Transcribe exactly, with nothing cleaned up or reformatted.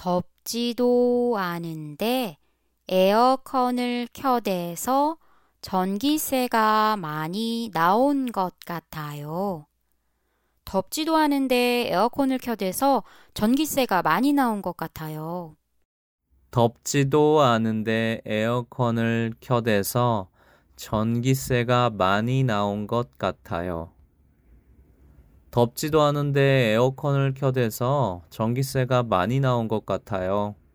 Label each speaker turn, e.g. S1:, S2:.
S1: 덥지도 않은데 에어컨을 켜대서 전기세가 많이 나온 것 같아요. 덥지도 않은데 에어컨을 켜대서 전기세가 많이 나온 것 같아요.
S2: 덥지도 않은데 에어컨을 켜대서 전기세가 많이 나온 것 같아요. 덥지도 않은데 에어컨을 켜대서 전기세가 많이 나온 것 같아요.